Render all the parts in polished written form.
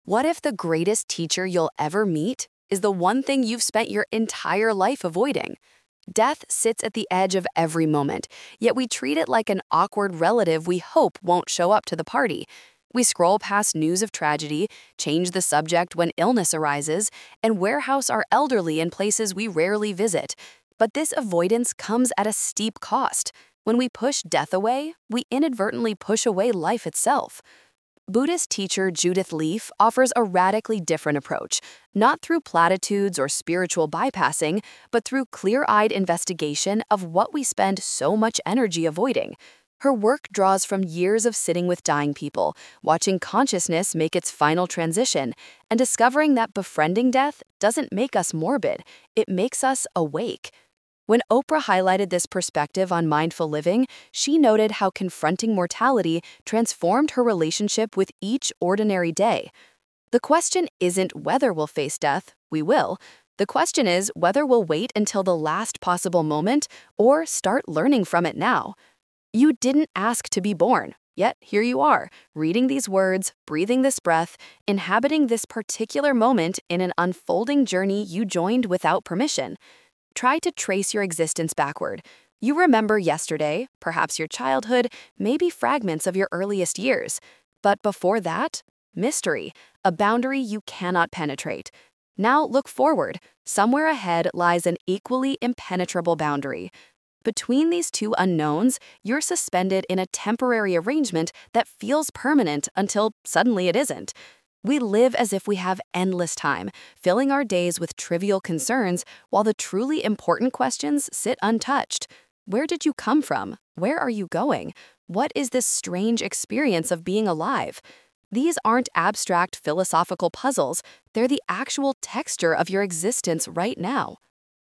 What if the greatest teacher you'll ever meet is the one thing you've spent your entire life avoiding? Death sits at the edge of every moment, yet we treat it like an awkward relative we hope won't show up to the party. We scroll past news of tragedy, change the subject when illness arises, and warehouse our elderly in places we rarely visit. But this avoidance comes at a steep cost. When we push death away, we inadvertently push away life itself. Buddhist teacher Judith Leaf offers a radically different approach, not through platitudes or spiritual bypassing, but through clear-eyed investigation of what we spend so much energy avoiding. Her work draws from years of sitting with dying people, watching consciousness make its final transition, and discovering that befriending death doesn't make us morbid, it makes us awake. When Oprah highlighted this perspective on mindful living, she noted how confronting mortality transformed her relationship with each ordinary day. The question isn't whether we'll face death, we will. The question is whether we'll wait until the last possible moment or start learning from it now. You didn't ask to be born, yet here you are, reading these words, breathing this breath, inhabiting this particular moment in an unfolding journey you joined without permission. Try to trace your existence backward. You remember yesterday, perhaps your childhood, maybe fragments of your earliest years. But before that, mystery, a boundary you cannot penetrate. Now look forward. Somewhere ahead lies an equally impenetrable boundary. Between these two unknowns, you're suspended in a temporary arrangement that feels permanent until suddenly it isn't. We live as if we have endless time, filling our days with trivial concerns while the truly important questions sit untouched. Where did you come from? Where are you going? What is this strange experience of being alive? These aren't abstract philosophical puzzles, they're the actual texture of your existence right now.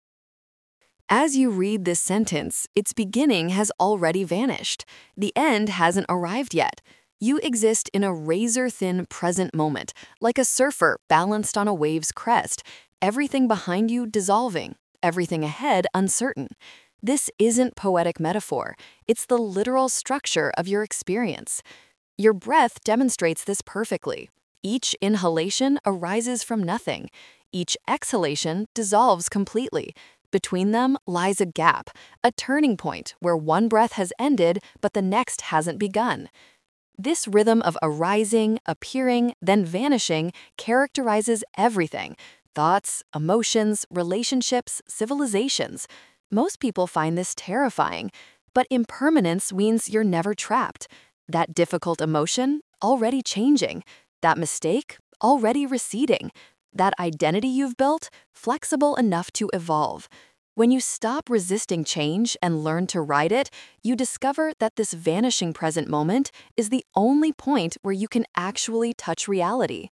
As you read this sentence, its beginning has already vanished. The end hasn't arrived yet. You exist in a razor-thin present moment, like a surfer balanced on a wave's crest, everything behind you dissolving, everything ahead uncertain. This isn't poetic metaphor, it's the literal structure of your experience. Your breath demonstrates this perfectly. Each inhalation arises from nothing. Each exhalation dissolves completely. Between them lies a gap, a turning point where one breath has ended but the next hasn't begun. This rhythm of arising, appearing, then vanishing characterizes everything: thoughts, emotions, relationships, civilizations. Most people find this terrifying, but impermanence means you're never trapped. That difficult emotion, already changing. That mistake, already receding. That identity you've built, flexible enough to evolve. When you stop resisting change and learn to ride it, you discover that this vanishing present moment is the only point where you can actually touch reality.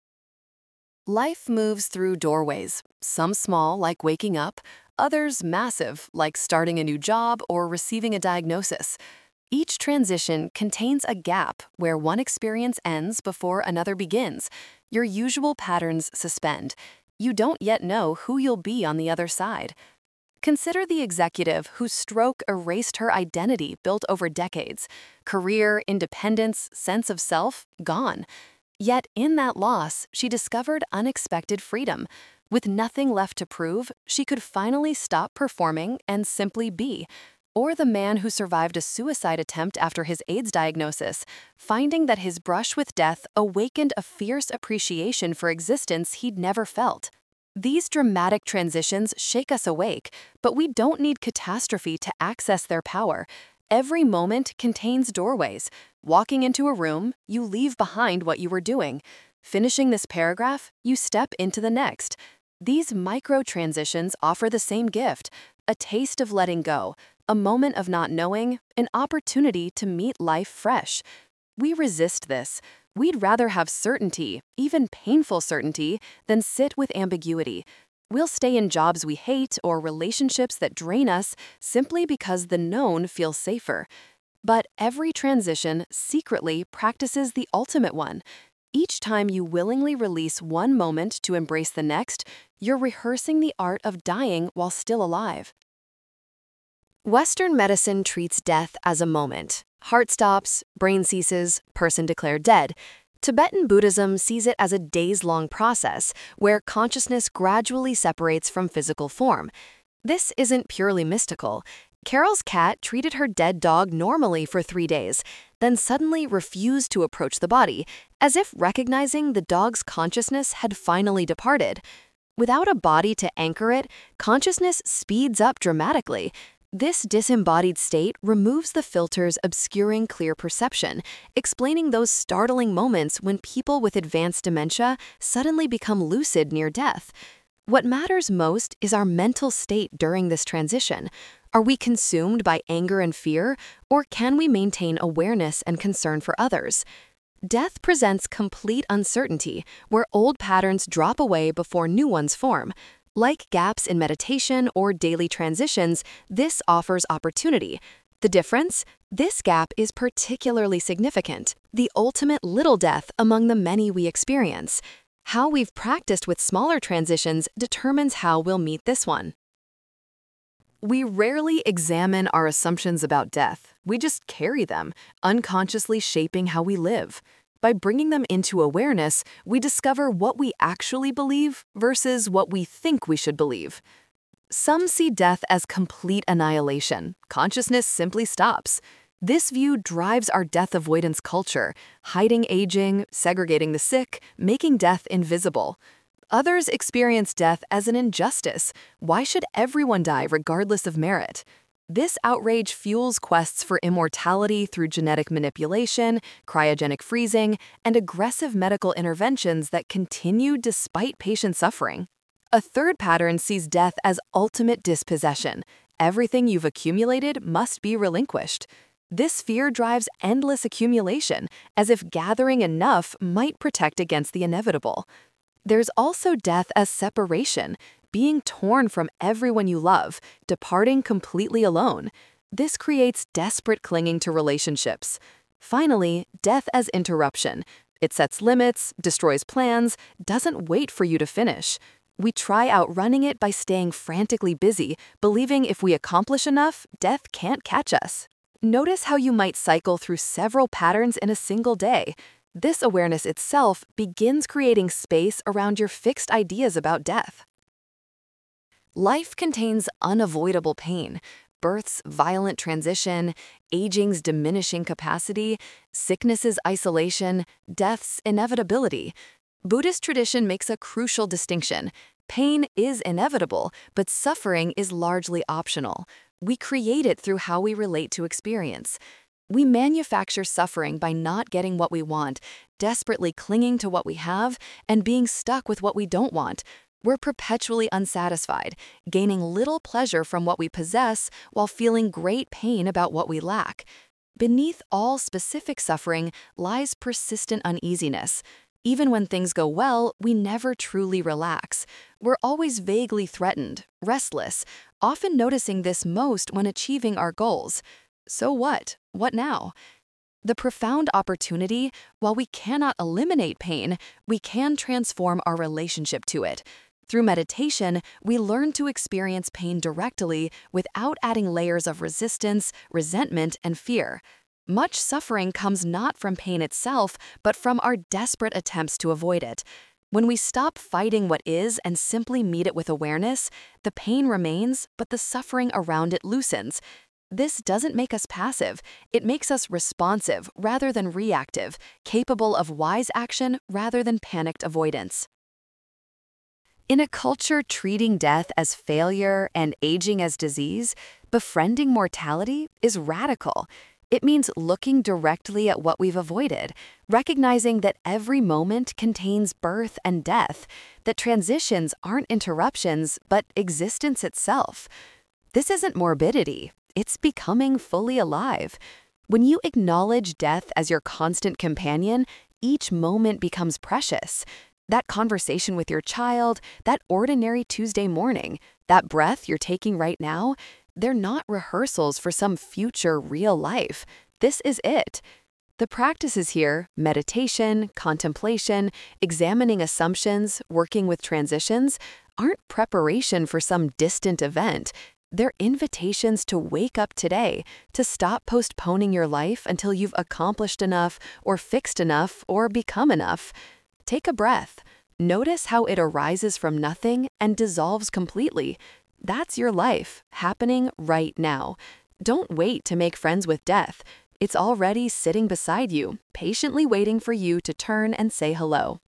Life moves through doorways, some small like waking up, others massive like starting a new job or receiving a diagnosis. Each transition contains a gap where one experience ends before another begins. Your usual patterns suspend. You don't yet know who you'll be on the other side. Consider the executive whose stroke erased her identity built over decades. Career, independence, sense of self, gone. Yet in that loss, she discovered unexpected freedom. With nothing left to prove, she could finally stop performing and simply be. Or the man who survived a suicide attempt after his AIDS diagnosis, finding that his brush with death awakened a fierce appreciation for existence he'd never felt. These dramatic transitions shake us awake, but we don't need catastrophe to access their power. Every moment contains doorways. Walking into a room, you leave behind what you were doing. Finishing this paragraph, you step into the next. These micro-transitions offer the same gift: a taste of letting go, a moment of not knowing, an opportunity to meet life fresh. We resist this. We'd rather have certainty, even painful certainty, than sit with ambiguity. We'll stay in jobs we hate or relationships that drain us simply because the known feels safer. But every transition secretly practices the ultimate one. Each time you willingly release one moment to embrace the next, you're rehearsing the art of dying while still alive. Western medicine treats death as a moment. Heart stops, brain ceases, person declared dead. Tibetan Buddhism sees it as a days-long process where consciousness gradually separates from physical form. This isn't purely mystical. Carol's cat treated her dead dog normally for 3 days, then suddenly refused to approach the body, as if recognizing the dog's consciousness had finally departed. Without a body to anchor it, consciousness speeds up dramatically. This disembodied state removes the filters obscuring clear perception, explaining those startling moments when people with advanced dementia suddenly become lucid near death. What matters most is our mental state during this transition. Are we consumed by anger and fear, or can we maintain awareness and concern for others? Death presents complete uncertainty, where old patterns drop away before new ones form. Like gaps in meditation or daily transitions, this offers opportunity. The difference? This gap is particularly significant, the ultimate little death among the many we experience. How we've practiced with smaller transitions determines how we'll meet this one. We rarely examine our assumptions about death. We just carry them, unconsciously shaping how we live. By bringing them into awareness, we discover what we actually believe versus what we think we should believe. Some see death as complete annihilation. Consciousness simply stops. This view drives our death avoidance culture, hiding aging, segregating the sick, making death invisible. Others experience death as an injustice. Why should everyone die regardless of merit? This outrage fuels quests for immortality through genetic manipulation, cryogenic freezing, and aggressive medical interventions that continue despite patient suffering. A third pattern sees death as ultimate dispossession. Everything you've accumulated must be relinquished. This fear drives endless accumulation, as if gathering enough might protect against the inevitable. There's also death as separation, being torn from everyone you love, departing completely alone. This creates desperate clinging to relationships. Finally, death as interruption. It sets limits, destroys plans, doesn't wait for you to finish. We try outrunning it by staying frantically busy, believing if we accomplish enough, death can't catch us. Notice how you might cycle through several patterns in a single day. This awareness itself begins creating space around your fixed ideas about death. Life contains unavoidable pain. Birth's violent transition, aging's diminishing capacity, sickness's isolation, death's inevitability. Buddhist tradition makes a crucial distinction. Pain is inevitable, but suffering is largely optional. We create it through how we relate to experience. We manufacture suffering by not getting what we want, desperately clinging to what we have, and being stuck with what we don't want. We're perpetually unsatisfied, gaining little pleasure from what we possess while feeling great pain about what we lack. Beneath all specific suffering lies persistent uneasiness. Even when things go well, we never truly relax. We're always vaguely threatened, restless, often noticing this most when achieving our goals. So what? What now? The profound opportunity, while we cannot eliminate pain, we can transform our relationship to it. Through meditation, we learn to experience pain directly without adding layers of resistance, resentment, and fear. Much suffering comes not from pain itself, but from our desperate attempts to avoid it. When we stop fighting what is and simply meet it with awareness, the pain remains, but the suffering around it loosens. This doesn't make us passive. It makes us responsive rather than reactive, capable of wise action rather than panicked avoidance. In a culture treating death as failure and aging as disease, befriending mortality is radical. It means looking directly at what we've avoided, recognizing that every moment contains birth and death, that transitions aren't interruptions, but existence itself. This isn't morbidity, it's becoming fully alive. When you acknowledge death as your constant companion, each moment becomes precious. That conversation with your child, that ordinary Tuesday morning, that breath you're taking right now, they're not rehearsals for some future real life. This is it. The practices here, meditation, contemplation, examining assumptions, working with transitions, aren't preparation for some distant event. They're invitations to wake up today, to stop postponing your life until you've accomplished enough, or fixed enough, or become enough. Take a breath. Notice how it arises from nothing and dissolves completely. That's your life, happening right now. Don't wait to make friends with death. It's already sitting beside you, patiently waiting for you to turn and say hello.